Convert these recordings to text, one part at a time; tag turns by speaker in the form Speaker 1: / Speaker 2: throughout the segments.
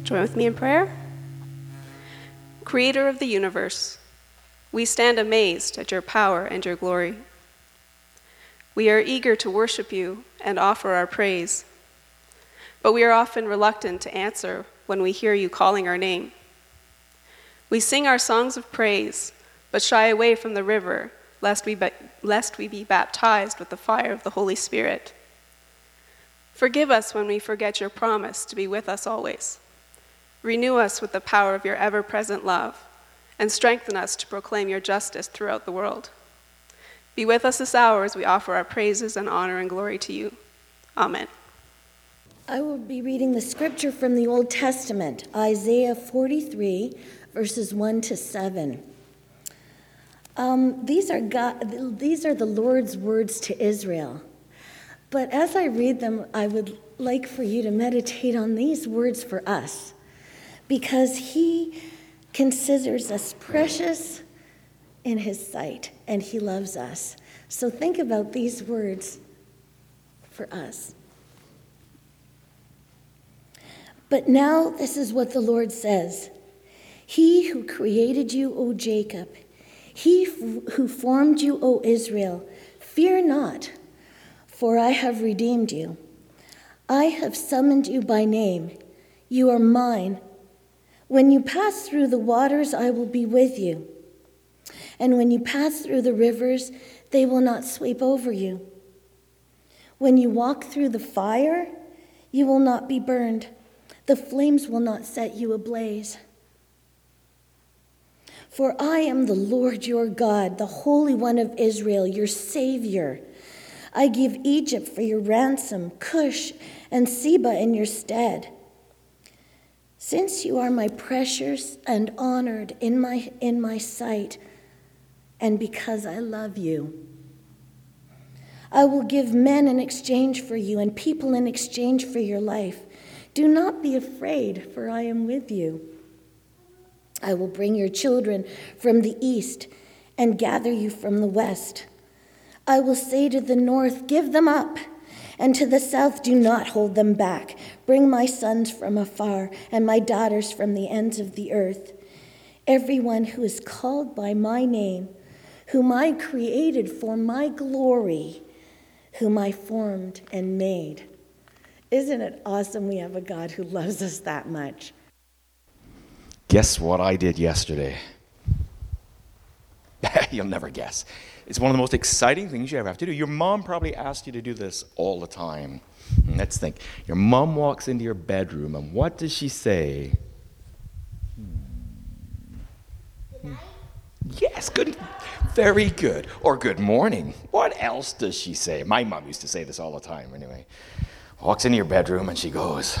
Speaker 1: Join with me in prayer. Creator of the universe, we stand amazed at your power and your glory. We are eager to worship you and offer our praise, but we are often reluctant to answer when we hear you calling our name. We sing our songs of praise, but shy away from the river, lest we be baptized with the fire of the Holy Spirit. Forgive us when we forget your promise to be with us always. Renew us with the power of your ever-present love, and strengthen us to proclaim your justice throughout the world. Be with us this hour as we offer our praises and honor and glory to you. Amen.
Speaker 2: I will be reading the scripture from the Old Testament, Isaiah 43, verses 1 to 7. These are the Lord's words to Israel. But as I read them, I would like for you to meditate on these words for us, because he considers us precious in his sight, and he loves us. So think about these words for us. But now this is what the Lord says. He who created you, O Jacob, he who formed you, O Israel, fear not, for I have redeemed you. I have summoned you by name. You are mine. When you pass through the waters, I will be with you. And when you pass through the rivers, they will not sweep over you. When you walk through the fire, you will not be burned. The flames will not set you ablaze. For I am the Lord your God, the Holy One of Israel, your Savior. I give Egypt for your ransom, Cush and Seba in your stead. Since you are my precious and honored in my sight, and because I love you, I will give men in exchange for you and people in exchange for your life. Do not be afraid, for I am with you. I will bring your children from the east and gather you from the west. I will say to the north, give them up, and to the south, do not hold them back. Bring my sons from afar and my daughters from the ends of the earth. Everyone who is called by my name, whom I created for my glory, whom I formed and made. Isn't it awesome we have a God who loves us that much?
Speaker 3: Guess what I did yesterday? You'll never guess. It's one of the most exciting things you ever have to do. Your mom probably asked you to do this all the time. Let's think. Your mom walks into your bedroom, and what does she say?
Speaker 4: Good night?
Speaker 3: Yes, good. Very good. Or good morning. What else does she say? My mom used to say this all the time anyway. Walks into your bedroom and she goes,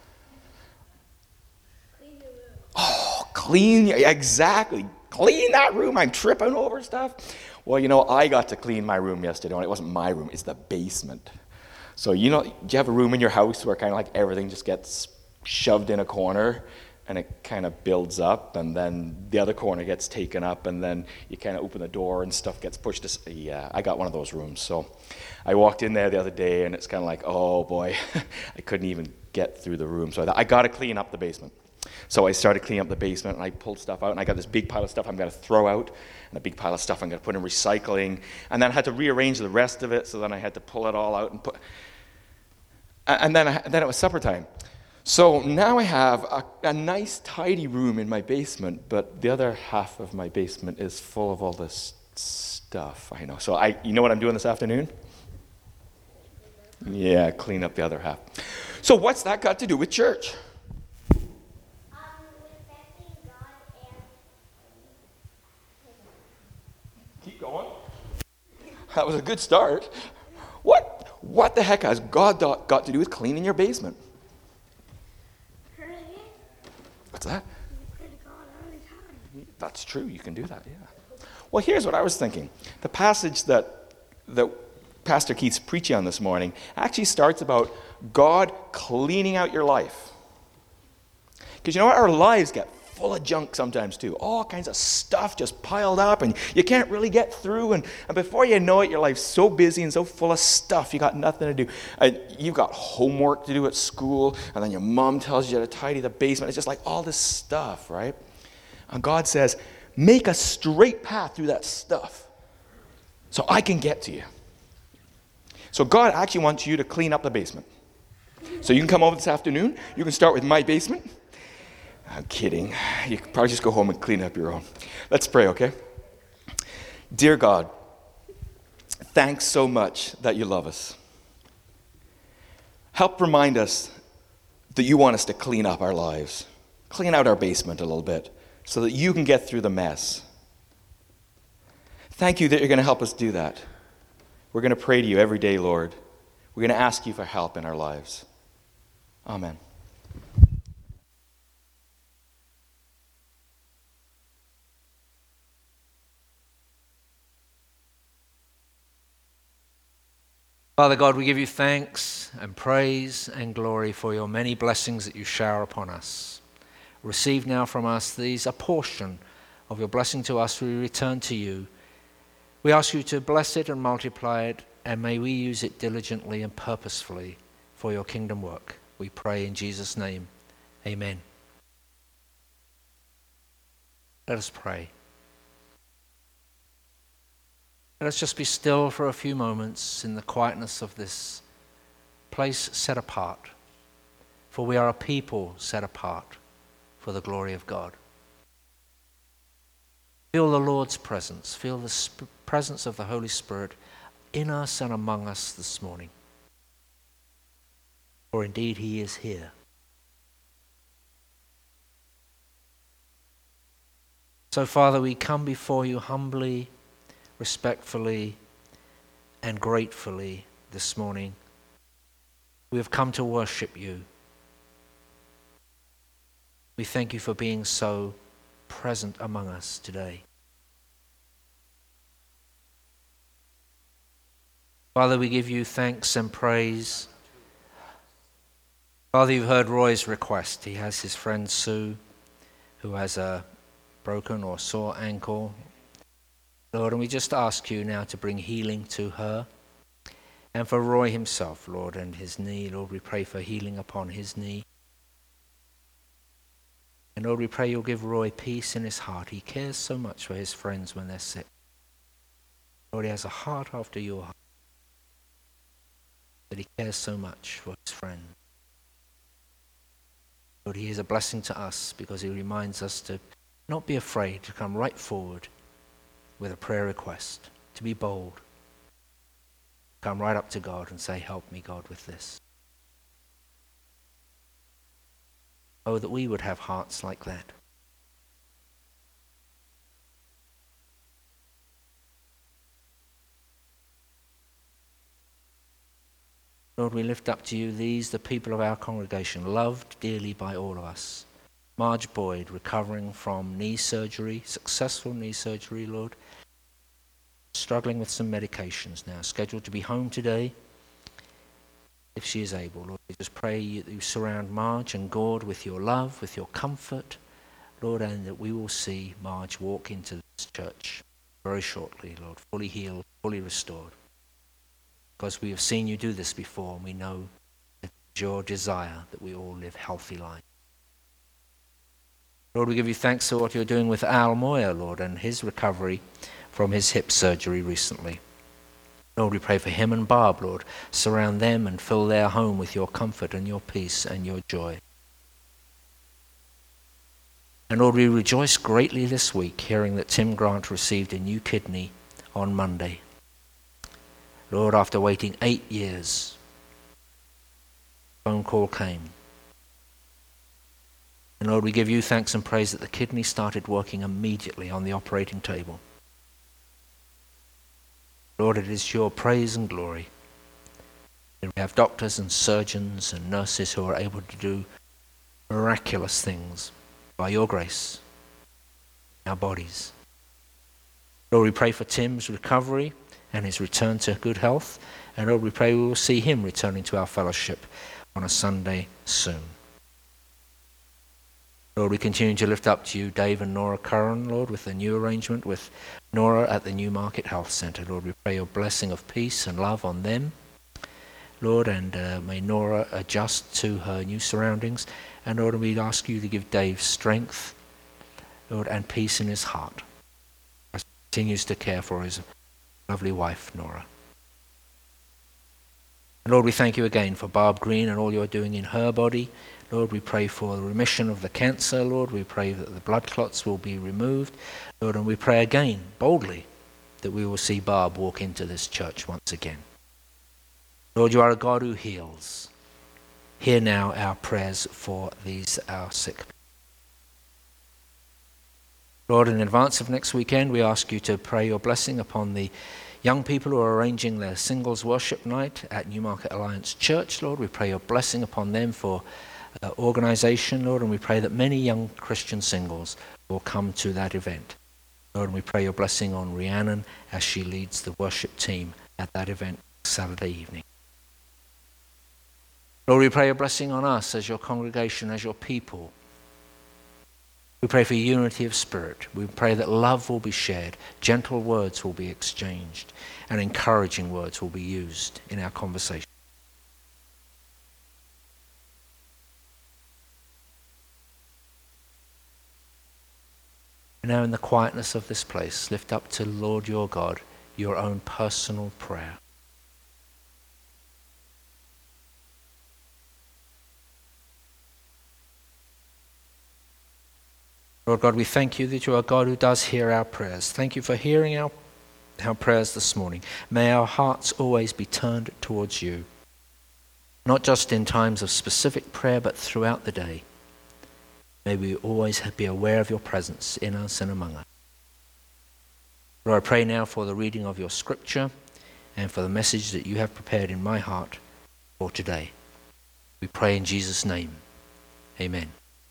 Speaker 4: Clean your room.
Speaker 3: oh, clean, exactly. Clean that room. I'm tripping over stuff. Well, you know, I got to clean my room yesterday, and it wasn't my room, it's the basement. So, you know, do you have a room in your house where kind of like everything just gets shoved in a corner and it kind of builds up, and then the other corner gets taken up, and then you kind of open the door and stuff gets pushed? Yeah, I got one of those rooms. So I walked in there the other day, and it's kind of like, oh boy, I couldn't even get through the room. So I got to clean up the basement. So I started cleaning up the basement, and I pulled stuff out, and I got this big pile of stuff I'm going to throw out, and a big pile of stuff I'm going to put in recycling, and then I had to rearrange the rest of it, so then I had to pull it all out and put, and then it was supper time. So now I have a nice, tidy room in my basement, but the other half of my basement is full of all this stuff. I know. So you know what I'm doing this afternoon? Yeah, clean up the other half. So what's that got to do with church?
Speaker 4: Respecting God and
Speaker 3: Keep going. That was a good start. What the heck has God got to do with cleaning your basement?
Speaker 4: praying.
Speaker 3: What's that?
Speaker 4: Pray to God all the time.
Speaker 3: That's true. You can do that, yeah. Well, here's what I was thinking. The passage that Pastor Keith's preaching on this morning actually starts about God cleaning out your life. Because you know what? Our lives get full of junk sometimes too. All kinds of stuff just piled up, and you can't really get through. And before you know it, your life's so busy and so full of stuff, you got nothing to do. You've got homework to do at school, and then your mom tells you to tidy the basement. It's just like all this stuff, right? And God says, make a straight path through that stuff so I can get to you. So God actually wants you to clean up the basement. So you can come over this afternoon. You can start with my basement. I'm kidding. You can probably just go home and clean up your own. Let's pray, okay? Dear God, thanks so much that you love us. Help remind us that you want us to clean up our lives. Clean out our basement a little bit so that you can get through the mess. Thank you that you're going to help us do that. We're going to pray to you every day, Lord. We're going to ask you for help in our lives. Amen.
Speaker 5: Father God, we give you thanks and praise and glory for your many blessings that you shower upon us. Receive now from us these, a portion of your blessing to us, we return to you. We ask you to bless it and multiply it, and may we use it diligently and purposefully for your kingdom work. We pray in Jesus' name. Amen. Let us pray. Let us just be still for a few moments in the quietness of this place set apart, for we are a people set apart for the glory of God. Feel the Lord's presence. Feel the presence of the Holy Spirit in us and among us this morning. For indeed he is here. So, Father, we come before you humbly, respectfully, and gratefully this morning. We have come to worship you. We thank you for being so present among us today. Father, we give you thanks and praise. Father, you've heard Roy's request. He has his friend Sue, who has a broken or sore ankle. Lord, and we just ask you now to bring healing to her. And for Roy himself, Lord, and his knee, Lord, we pray for healing upon his knee. And Lord, we pray you'll give Roy peace in his heart. He cares so much for his friends when they're sick. Lord, he has a heart after your heart. That he cares so much for his friends. Lord, he is a blessing to us because he reminds us to not be afraid, to come right forward with a prayer request, to be bold. Come right up to God and say, help me, God, with this. Oh, that we would have hearts like that. Lord, we lift up to you these, the people of our congregation, loved dearly by all of us. Marge Boyd, recovering from knee surgery, successful knee surgery, Lord. Struggling with some medications now, scheduled to be home today, if she is able. Lord, we just pray that you surround Marge and Gord with your love, with your comfort, Lord, and that we will see Marge walk into this church very shortly, Lord, fully healed, fully restored. Because we have seen you do this before, and we know that it's your desire that we all live healthy lives. Lord, we give you thanks for what you're doing with Al Moyer, Lord, and his recovery from his hip surgery recently. Lord, we pray for him and Barb, Lord. Surround them and fill their home with your comfort and your peace and your joy. And Lord, we rejoice greatly this week hearing that Tim Grant received a new kidney on Monday. Lord, after waiting 8 years, a phone call came. And Lord, we give you thanks and praise that the kidney started working immediately on the operating table. Lord, it is your praise and glory that we have doctors and surgeons and nurses who are able to do miraculous things by your grace in our bodies. Lord, we pray for Tim's recovery and his return to good health. And Lord, we pray we will see him returning to our fellowship on a Sunday soon. Lord, we continue to lift up to you Dave and Nora Curran, Lord, with the new arrangement with Nora at the Newmarket Health Centre. Lord, we pray your blessing of peace and love on them, Lord, and may Nora adjust to her new surroundings. And Lord, we ask you to give Dave strength, Lord, and peace in his heart as he continues to care for his lovely wife, Nora. And Lord, we thank you again for Barb Green and all you're doing in her body. Lord, we pray for the remission of the cancer, Lord. We pray that the blood clots will be removed, Lord, and we pray again, boldly, that we will see Barb walk into this church once again. Lord, you are a God who heals. Hear now our prayers for these, our sick people. Lord, in advance of next weekend, we ask you to pray your blessing upon the young people who are arranging their singles worship night at Newmarket Alliance Church, Lord. We pray your blessing upon them for organisation, Lord, and we pray that many young Christian singles will come to that event. Lord, and we pray your blessing on Rhiannon as she leads the worship team at that event Saturday evening. Lord, we pray your blessing on us as your congregation, as your people. We pray for unity of spirit. We pray that love will be shared, gentle words will be exchanged, and encouraging words will be used in our conversation. Now in the quietness of this place, lift up to Lord your God your own personal prayer. Lord God, we thank you that you are a God who does hear our prayers. Thank you for hearing our prayers this morning. May our hearts always be turned towards you, not just in times of specific prayer, but throughout the day. May we always be aware of your presence in us and among us. Lord, I pray now for the reading of your scripture and for the message that you have prepared in my heart for today. We pray in Jesus' name. Amen.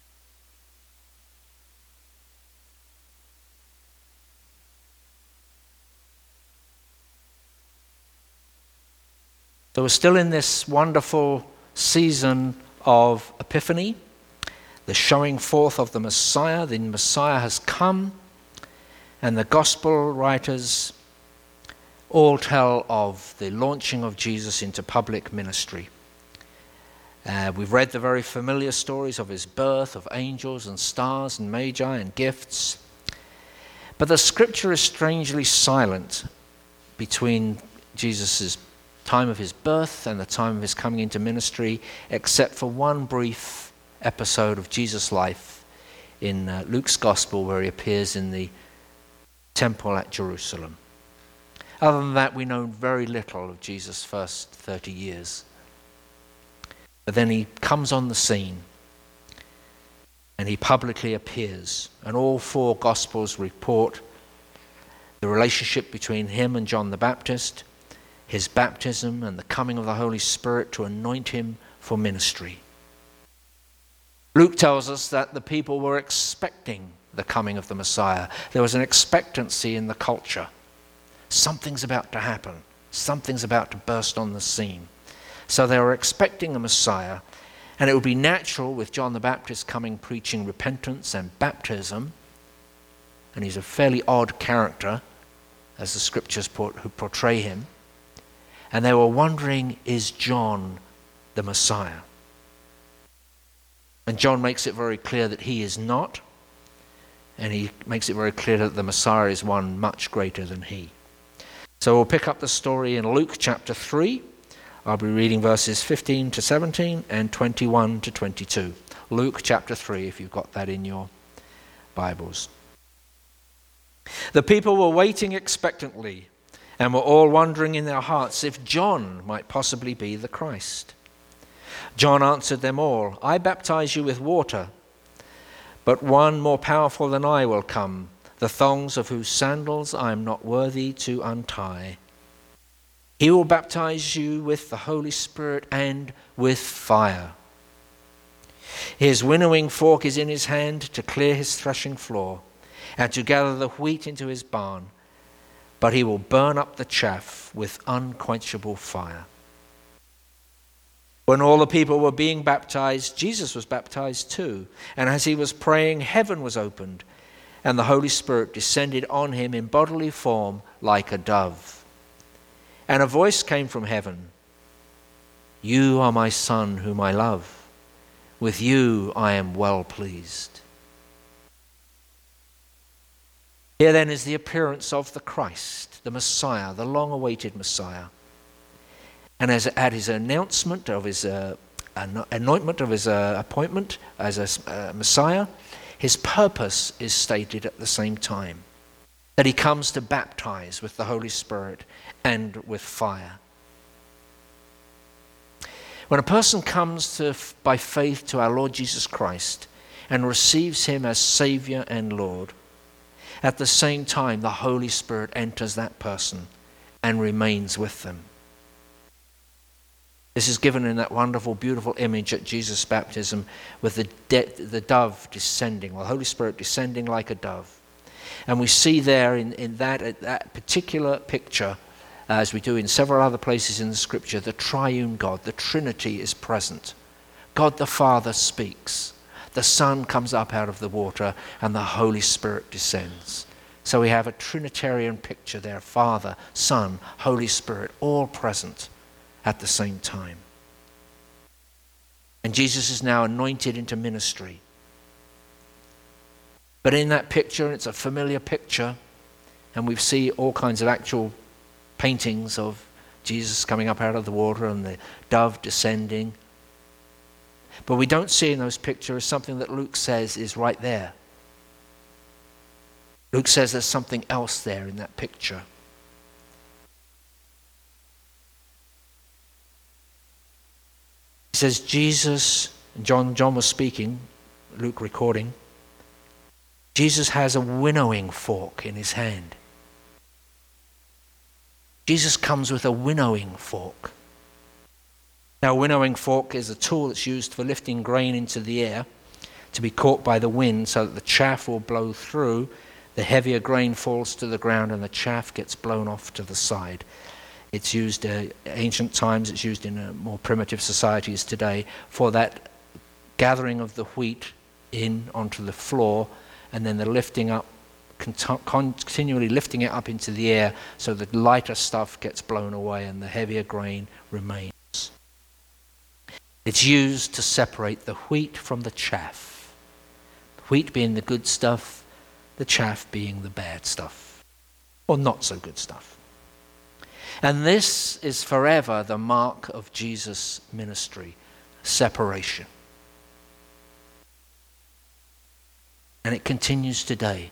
Speaker 5: So we're still in this wonderful season of Epiphany, the showing forth of the Messiah. The Messiah has come, and the gospel writers all tell of the launching of Jesus into public ministry. We've read the very familiar stories of his birth, of angels and stars and magi and gifts. But the scripture is strangely silent between Jesus' time of his birth and the time of his coming into ministry, except for one brief episode of Jesus' life in Luke's Gospel, where he appears in the temple at Jerusalem. Other than that, we know very little of Jesus' first 30 years. But then he comes on the scene and he publicly appears, and all four Gospels report the relationship between him and John the Baptist, his baptism and the coming of the Holy Spirit to anoint him for ministry. Luke tells us that the people were expecting the coming of the Messiah. There was an expectancy in the culture. Something's about to happen. Something's about to burst on the scene. So they were expecting the Messiah, and it would be natural with John the Baptist coming preaching repentance and baptism, and he's a fairly odd character as the scriptures portray him. And they were wondering, is John the Messiah? And John makes it very clear that he is not. And he makes it very clear that the Messiah is one much greater than he. So we'll pick up the story in Luke chapter 3. I'll be reading verses 15 to 17 and 21 to 22. Luke chapter 3, if you've got that in your Bibles. The people were waiting expectantly, and were all wondering in their hearts if John might possibly be the Christ. John answered them all, I baptize you with water, but one more powerful than I will come, the thongs of whose sandals I am not worthy to untie. He will baptize you with the Holy Spirit and with fire. His winnowing fork is in his hand to clear his threshing floor and to gather the wheat into his barn, but he will burn up the chaff with unquenchable fire. When all the people were being baptized, Jesus was baptized too. And as he was praying, heaven was opened, and the Holy Spirit descended on him in bodily form like a dove. And a voice came from heaven, "You are my Son whom I love. With you I am well pleased." Here then is the appearance of the Christ, the Messiah, the long-awaited Messiah. And as at his announcement of his anointment of his appointment as a Messiah, his purpose is stated at the same time, that he comes to baptize with the Holy Spirit and with fire. When a person comes by faith to our Lord Jesus Christ and receives him as Savior and Lord, at the same time the Holy Spirit enters that person and remains with them. This is given in that wonderful, beautiful image at Jesus' baptism with the dove descending, or the Holy Spirit descending like a dove. And we see there in that particular picture, as we do in several other places in the Scripture, the triune God, the Trinity is present. God the Father speaks. The Son comes up out of the water, and the Holy Spirit descends. So we have a Trinitarian picture there, Father, Son, Holy Spirit, all present at the same time. And Jesus is now anointed into ministry. But in that picture, it's a familiar picture, and we see all kinds of actual paintings of Jesus coming up out of the water and the dove descending. But we don't see in those pictures something that Luke says is right there. Luke says there's something else there in that picture. He says Jesus, John was speaking, Luke recording, Jesus has a winnowing fork in his hand. Jesus comes with a winnowing fork. Now, a winnowing fork is a tool that's used for lifting grain into the air to be caught by the wind so that the chaff will blow through, the heavier grain falls to the ground, and the chaff gets blown off to the side. It's used in ancient times, it's used in more primitive societies today for that gathering of the wheat in onto the floor and then the lifting up, continually lifting it up into the air so the lighter stuff gets blown away and the heavier grain remains. It's used to separate the wheat from the chaff. The wheat being the good stuff, the chaff being the bad stuff, or not so good stuff. And this is forever the mark of Jesus' ministry, separation. And it continues today.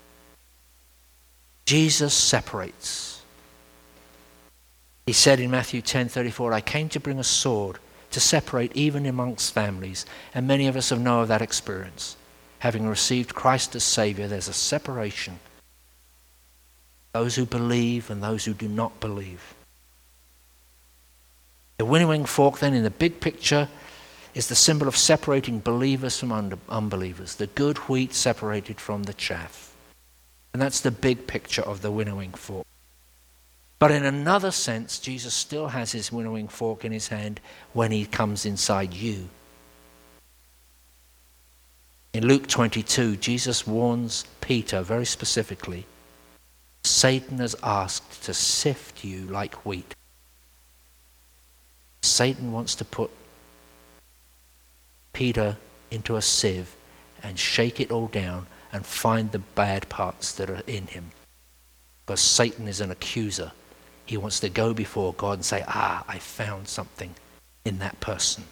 Speaker 5: Jesus separates. He said in Matthew 10:34, "I came to bring a sword to separate even amongst families." And many of us have known of that experience. Having received Christ as Savior, there's a separation. Those who believe and those who do not believe. The winnowing fork then in the big picture is the symbol of separating believers from unbelievers. The good wheat separated from the chaff. And that's the big picture of the winnowing fork. But in another sense, Jesus still has his winnowing fork in his hand when he comes inside you. In Luke 22, Jesus warns Peter very specifically, Satan has asked to sift you like wheat. Satan wants to put Peter into a sieve and shake it all down and find the bad parts that are in him. Because Satan is an accuser. He wants to go before God and say, I found something in that person.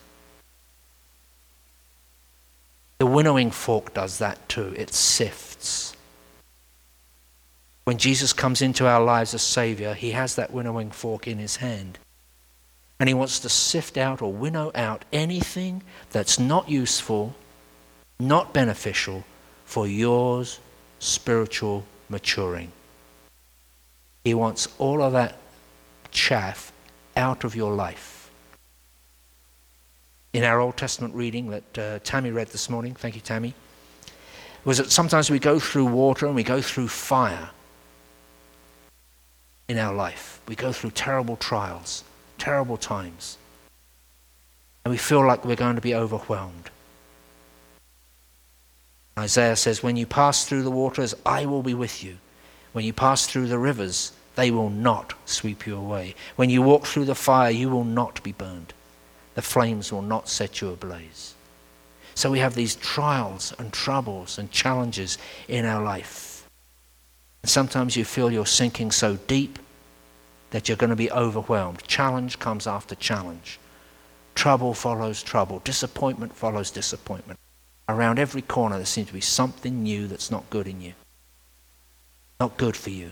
Speaker 5: The winnowing fork does that too. It sifts. When Jesus comes into our lives as Savior, he has that winnowing fork in his hand. And he wants to sift out or winnow out anything that's not useful, not beneficial for yours spiritual maturing. He wants all of that chaff out of your life. In our Old Testament reading that Tammy read this morning, thank you Tammy, was that sometimes we go through water and we go through fire in our life. We go through terrible trials, terrible times. And we feel like we're going to be overwhelmed. Isaiah says, when you pass through the waters, I will be with you. When you pass through the rivers, they will not sweep you away. When you walk through the fire, you will not be burned. The flames will not set you ablaze. So we have these trials and troubles and challenges in our life. And sometimes you feel you're sinking so deep that you're going to be overwhelmed. Challenge comes after challenge. Trouble follows trouble. Disappointment follows disappointment. Around every corner there seems to be something new that's not good in you. Not good for you.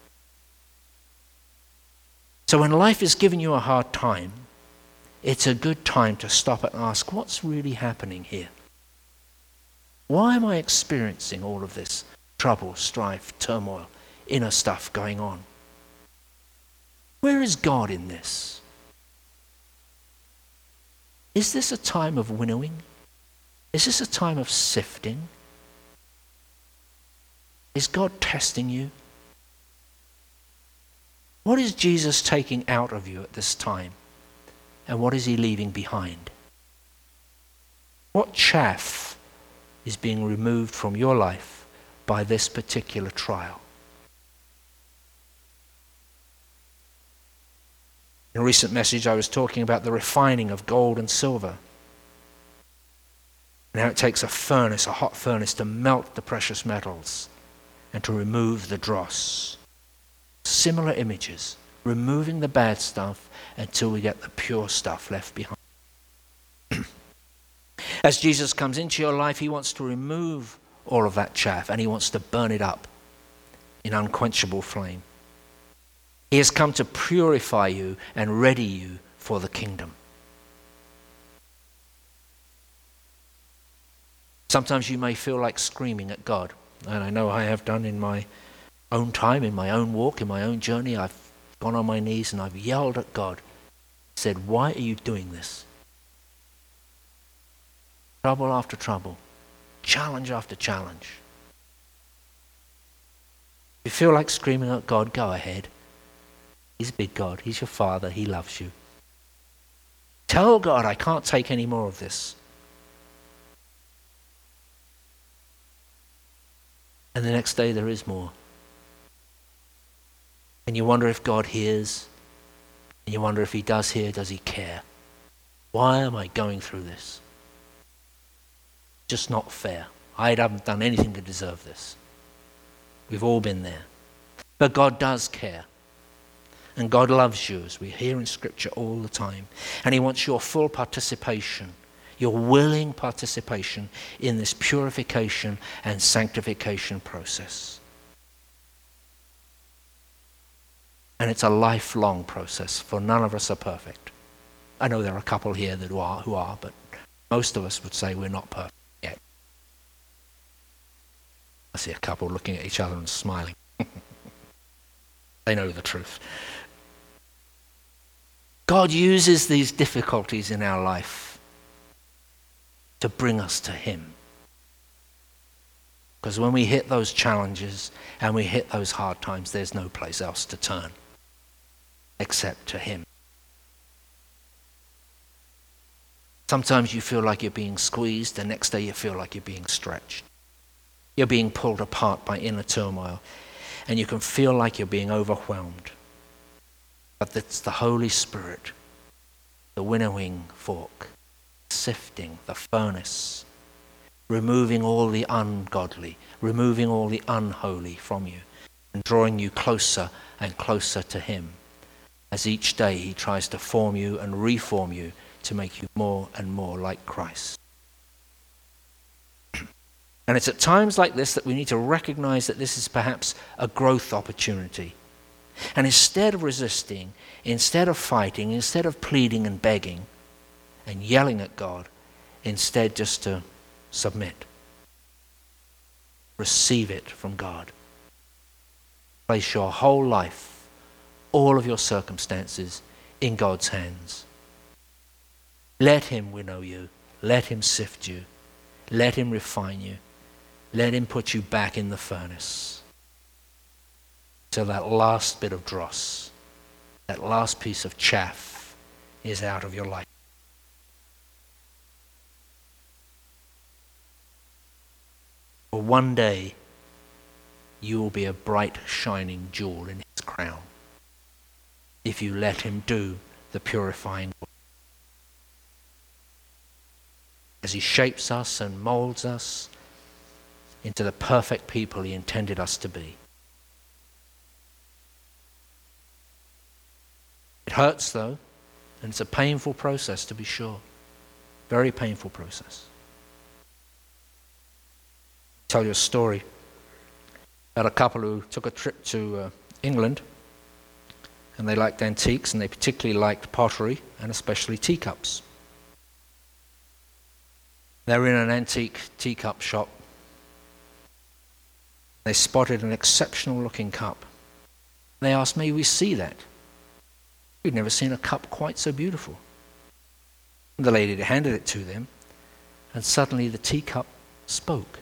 Speaker 5: So when life is giving you a hard time, it's a good time to stop and ask, what's really happening here? Why am I experiencing all of this trouble, strife, turmoil, inner stuff going on? Where is God in this? Is this a time of winnowing? Is this a time of sifting? Is God testing you? What is Jesus taking out of you at this time? And what is he leaving behind? What chaff is being removed from your life by this particular trial? In a recent message I was talking about the refining of gold and silver. Now it takes a furnace, a hot furnace, to melt the precious metals and to remove the dross. Similar images, removing the bad stuff until we get the pure stuff left behind. As Jesus comes into your life, he wants to remove all of that chaff and he wants to burn it up in unquenchable flame. He has come to purify you and ready you for the kingdom. Sometimes you may feel like screaming at God, and I know I have done in my own time, in my own walk, in my own journey. I've gone on my knees and I've yelled at God, said, why are you doing this? Trouble after trouble, challenge after challenge. If you feel like screaming at God, go ahead. He's a big God. He's your Father. He loves you. Tell God, I can't take any more of this. And the next day there is more. And you wonder if God hears. And you wonder if he does hear, does he care? Why am I going through this? Just not fair. I haven't done anything to deserve this. We've all been there. But God does care. And God loves you, as we hear in Scripture all the time. And he wants your full participation, your willing participation in this purification and sanctification process. And it's a lifelong process, for none of us are perfect. I know there are a couple here that who are, but most of us would say we're not perfect yet. I see a couple looking at each other and smiling. They know the truth. God uses these difficulties in our life to bring us to him. Because when we hit those challenges and we hit those hard times, there's no place else to turn except to him. Sometimes you feel like you're being squeezed, the next day you feel like you're being stretched. You're being pulled apart by inner turmoil, and you can feel like you're being overwhelmed. But it's the Holy Spirit, the winnowing fork, sifting, the furnace, removing all the ungodly, removing all the unholy from you, and drawing you closer and closer to him. As each day he tries to form you and reform you to make you more and more like Christ. And it's at times like this that we need to recognize that this is perhaps a growth opportunity. And instead of resisting, instead of fighting, instead of pleading and begging and yelling at God, instead just to submit. Receive it from God. Place your whole life, all of your circumstances, in God's hands. Let him winnow you. Let him sift you. Let him refine you. Let him put you back in the furnace. So that last bit of dross, that last piece of chaff is out of your life. For one day, you will be a bright, shining jewel in his crown if you let him do the purifying work. As he shapes us and molds us into the perfect people he intended us to be. It hurts though, and it's a painful process to be sure. Very painful process. I'll tell you a story about a couple who took a trip to England, and they liked antiques, and they particularly liked pottery, and especially teacups. They were in an antique teacup shop. They spotted an exceptional looking cup. They asked, "May we see that?" We'd never seen a cup quite so beautiful. And the lady handed it to them, and suddenly the teacup spoke.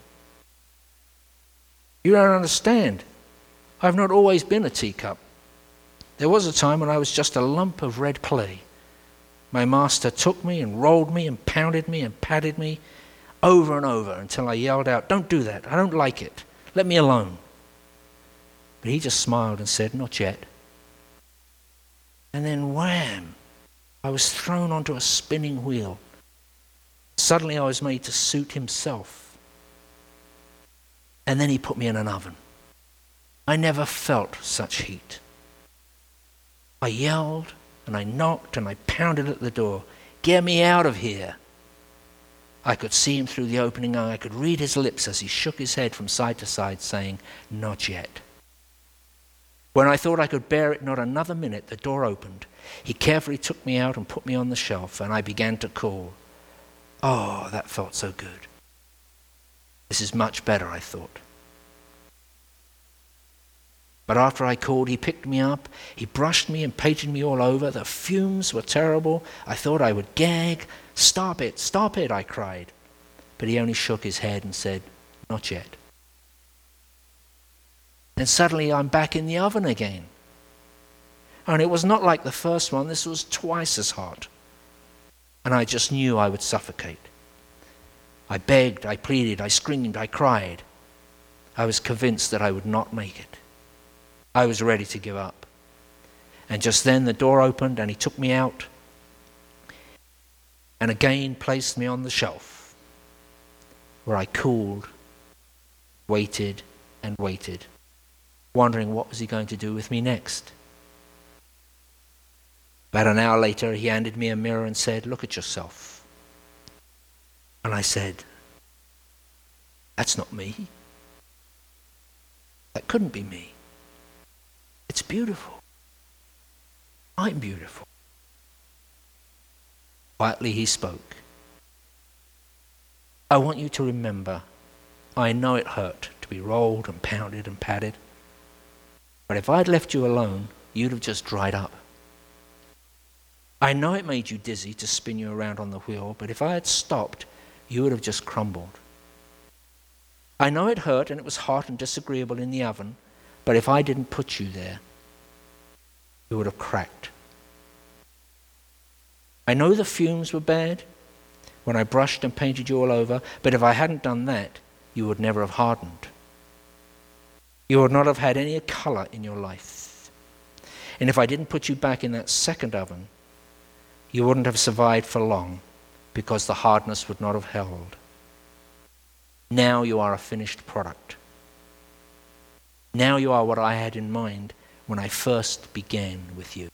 Speaker 5: "You don't understand. I've not always been a teacup. There was a time when I was just a lump of red clay. My master took me and rolled me and pounded me and patted me over and over until I yelled out, 'Don't do that. I don't like it. Let me alone.' But he just smiled and said, 'Not yet.' And then wham! I was thrown onto a spinning wheel. Suddenly I was made to suit himself. And then he put me in an oven. I never felt such heat. I yelled and I knocked and I pounded at the door. 'Get me out of here.' I could see him through the opening eye. I could read his lips as he shook his head from side to side saying, 'Not yet.' When I thought I could bear it not another minute, the door opened. He carefully took me out and put me on the shelf, and I began to call. Oh, that felt so good. This is much better, I thought. But after I called, he picked me up. He brushed me and painted me all over. The fumes were terrible. I thought I would gag. 'Stop it,' I cried. But he only shook his head and said, 'Not yet.' And suddenly I'm back in the oven again. And it was not like the first one. This was twice as hot. And I just knew I would suffocate. I begged, I pleaded, I screamed, I cried. I was convinced that I would not make it. I was ready to give up. And just then the door opened and he took me out and again placed me on the shelf where I cooled, waited and waited, wondering what was he going to do with me next. About an hour later, he handed me a mirror and said, "Look at yourself." And I said, "That's not me. That couldn't be me. It's beautiful. I'm beautiful." Quietly he spoke. "I want you to remember, I know it hurt to be rolled and pounded and patted, but if I'd left you alone, you'd have just dried up. I know it made you dizzy to spin you around on the wheel, but if I had stopped, you would have just crumbled. I know it hurt and it was hot and disagreeable in the oven, but if I didn't put you there, you would have cracked. I know the fumes were bad when I brushed and painted you all over, but if I hadn't done that, you would never have hardened. You would not have had any color in your life. And if I didn't put you back in that second oven, you wouldn't have survived for long because the hardness would not have held. Now you are a finished product. Now you are what I had in mind when I first began with you."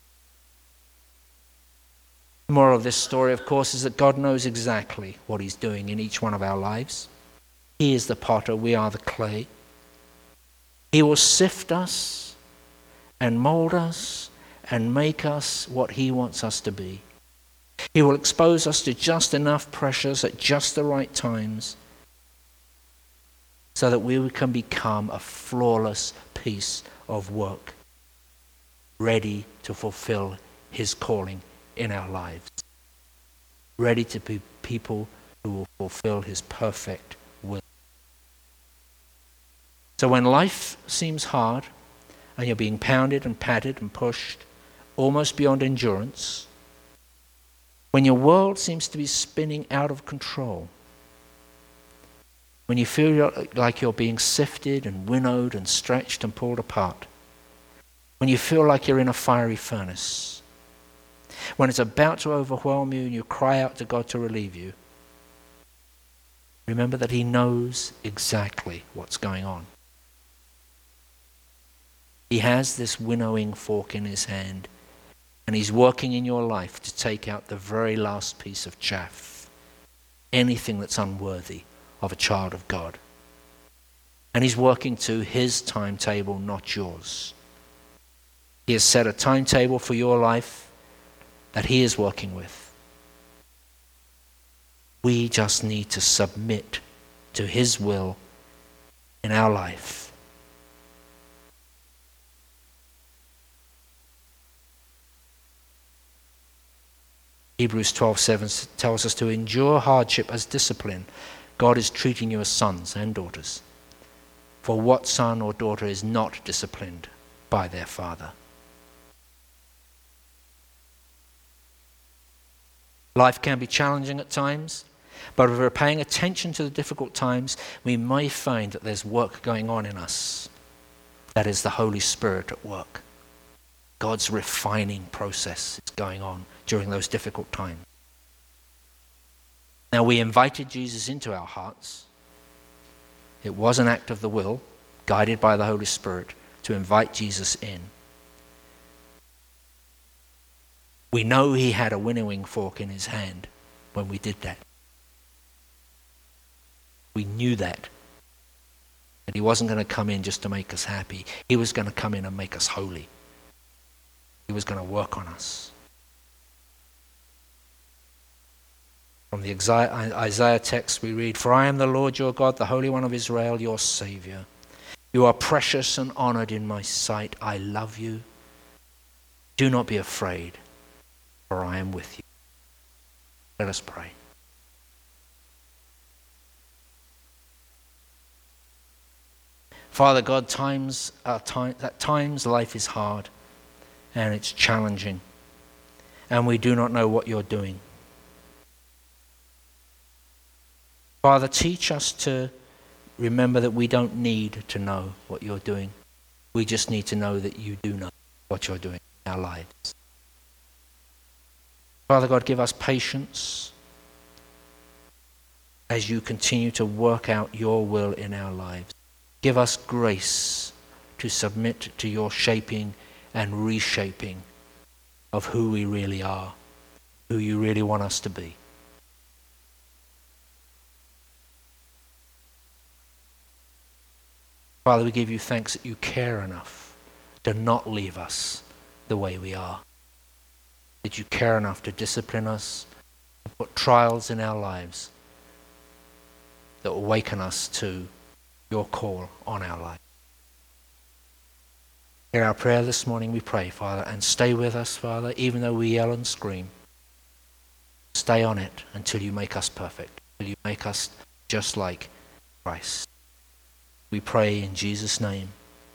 Speaker 5: The moral of this story, of course, is that God knows exactly what he's doing in each one of our lives. He is the potter, we are the clay. He will sift us and mold us and make us what he wants us to be. He will expose us to just enough pressures at just the right times so that we can become a flawless piece of work, ready to fulfill his calling in our lives, ready to be people who will fulfill his perfect will. So when life seems hard and you're being pounded and patted and pushed almost beyond endurance, when your world seems to be spinning out of control, when you feel like you're being sifted and winnowed and stretched and pulled apart, when you feel like you're in a fiery furnace, when it's about to overwhelm you and you cry out to God to relieve you, remember that he knows exactly what's going on. He has this winnowing fork in his hand, and he's working in your life to take out the very last piece of chaff, anything that's unworthy of a child of God. And he's working to his timetable, not yours. He has set a timetable for your life that he is working with. We just need to submit to his will in our life. Hebrews 12:7 tells us to endure hardship as discipline. God is treating you as sons and daughters. For what son or daughter is not disciplined by their father? Life can be challenging at times, but if we're paying attention to the difficult times, we may find that there's work going on in us. That is the Holy Spirit at work. God's refining process is going on during those difficult times. Now, we invited Jesus into our hearts. It was an act of the will, guided by the Holy Spirit, to invite Jesus in. We know he had a winnowing fork in his hand when we did that. We knew that he wasn't going to come in just to make us happy. He was going to come in and make us holy. He was going to work on us. From the Isaiah text we read, "For I am the Lord your God, the Holy One of Israel, your Savior. You are precious and honored in my sight. I love you. Do not be afraid, for I am with you." Let us pray. Father God, at times life is hard and it's challenging, and we do not know what you're doing. Father, teach us to remember that we don't need to know what you're doing. We just need to know that you do know what you're doing in our lives. Father God, give us patience as you continue to work out your will in our lives. Give us grace to submit to your shaping and reshaping of who we really are, who you really want us to be. Father, we give you thanks that you care enough to not leave us the way we are. That you care enough to discipline us, to put trials in our lives that will awaken us to your call on our life. Hear our prayer this morning, we pray, Father, and stay with us, Father, even though we yell and scream. Stay on it until you make us perfect, until you make us just like Christ. We pray in Jesus' name.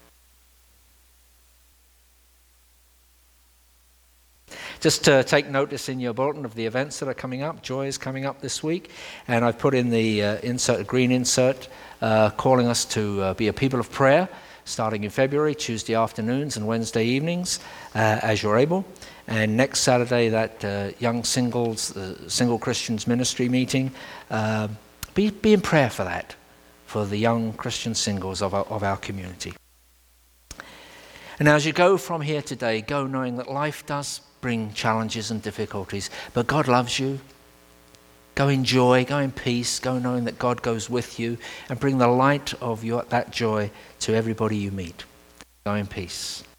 Speaker 5: Just to take notice in your bulletin of the events that are coming up. Joy is coming up this week, and I've put in the insert, a green insert, calling us to be a people of prayer, starting in February, Tuesday afternoons and Wednesday evenings, as you're able. And next Saturday, that young singles, single Christians ministry meeting. Be in prayer for that, for the young Christian singles of our community. And as you go from here today, go knowing that life does bring challenges and difficulties, but God loves you. Go in joy, go in peace, go knowing that God goes with you, and bring the light of that joy to everybody you meet. Go in peace.